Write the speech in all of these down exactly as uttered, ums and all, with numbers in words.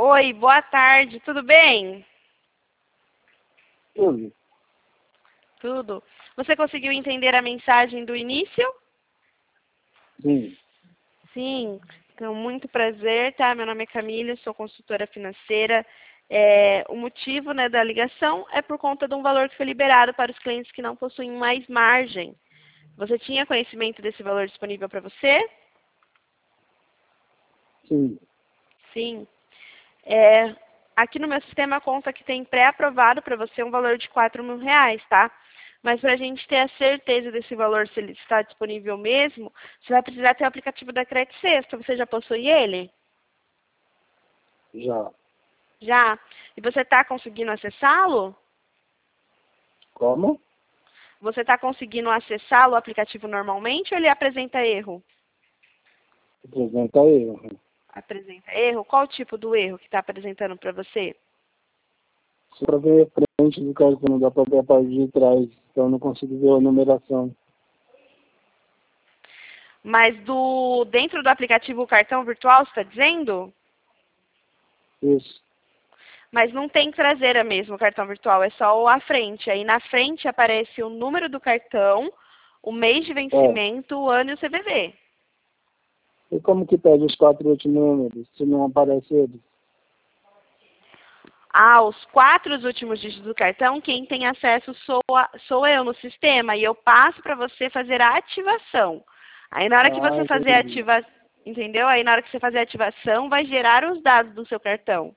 Oi, boa tarde, tudo bem? Tudo. Tudo. Você conseguiu entender a mensagem do início? Sim. Sim. Então, muito prazer, tá? Meu nome é Camila, sou consultora financeira. É, o motivo, né, da ligação é por conta de um valor que foi liberado para os clientes que não possuem mais margem. Você tinha conhecimento desse valor disponível para você? Sim. Sim. É, aqui no meu sistema conta que tem pré-aprovado para você um valor de quatro mil reais, tá? Mas para a gente ter a certeza desse valor, se ele está disponível mesmo, você vai precisar ter o aplicativo da Credit Sexta. Você já possui ele? Já. Já? E você está conseguindo acessá-lo? Como? Você está conseguindo acessá-lo, o aplicativo normalmente, ou ele apresenta erro? Apresenta erro. Apresenta erro? Qual o tipo do erro que está apresentando para você? Só para ver a frente do cartão, não dá para ver a parte de trás, então eu não consigo ver a numeração. Mas do dentro do aplicativo o cartão virtual, você está dizendo? Isso. Mas não tem traseira mesmo o cartão virtual, é só a frente. Aí na frente aparece o número do cartão, o mês de É. vencimento, o ano e o C V V. E como que pede os quatro últimos números, se não aparece eles? Ah, os quatro últimos dígitos do cartão, quem tem acesso sou, a, sou eu no sistema e eu passo para você fazer a ativação. Aí na hora que Ah, você fazer a entendi. ativação, entendeu? Aí na hora que você fazer a ativação, vai gerar os dados do seu cartão.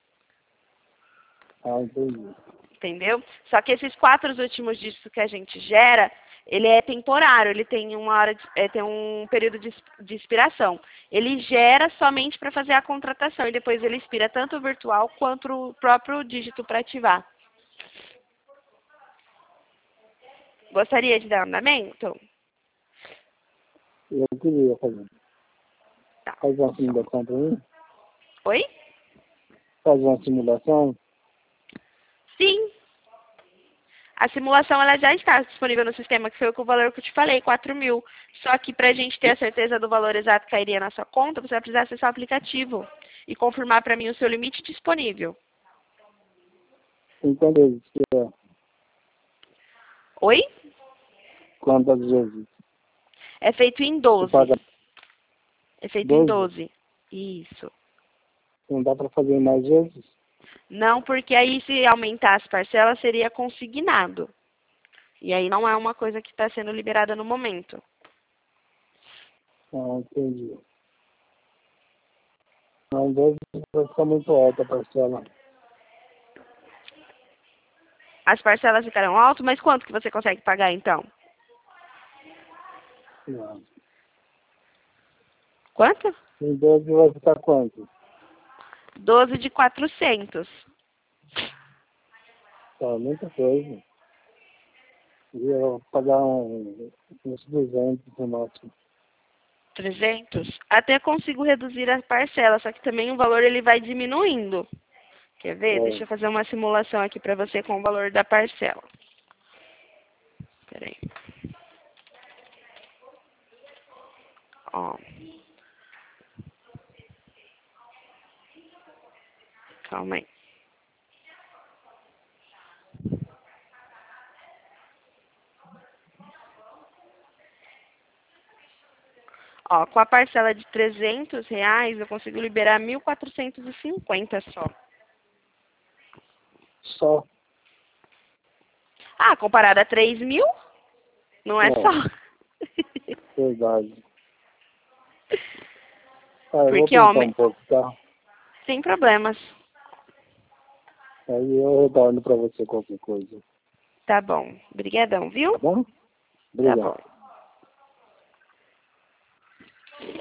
Ah, entendi. Entendeu? Só que esses quatro últimos dígitos que a gente gera, ele é temporário, ele tem uma hora de, é, tem um período de, de expiração. Ele gera somente para fazer a contratação e depois ele expira tanto o virtual quanto o próprio dígito para ativar. Gostaria de dar andamento? Eu queria fazer. Tá. Faz uma simulação para mim? Oi? Faz uma simulação? Sim. A simulação ela já está disponível no sistema, que foi o valor que eu te falei, quatro mil. Só que para a gente ter a certeza do valor exato que cairia na sua conta, você vai precisar acessar o aplicativo e confirmar para mim o seu limite disponível. Então, vezes que é? Oi? Quantas vezes? É feito em Você doze. paga É feito em doze? doze. Isso. Não dá para fazer mais vezes? Não, porque aí se aumentar as parcelas seria consignado. E aí não é uma coisa que está sendo liberada no momento. Ah, entendi. Mas vezes vai ficar muito alta a parcela. As parcelas ficarão altas, mas quanto que você consegue pagar então? Não. Quanto? Em doze vai ficar quanto? doze de quatrocentos. Tá, muita coisa. Eu vou pagar um, uns duzentos no máximo. trezentos? Até consigo reduzir a parcela, só que também o valor ele vai diminuindo. Quer ver? É. Deixa eu fazer uma simulação aqui para você com o valor da parcela. Espera aí. Ó. Calma aí. Ó, com a parcela de trezentos reais, eu consigo liberar mil quatrocentos e cinquenta só. Só? Ah, comparado a três mil, não é só. É, verdade. Ah, eu vou Porque, ó, pensar me- um pouco, tá? sem problemas. Aí eu retorno pra você qualquer coisa. Tá bom. Obrigadão, viu? Tá bom? Tá Obrigado. bom.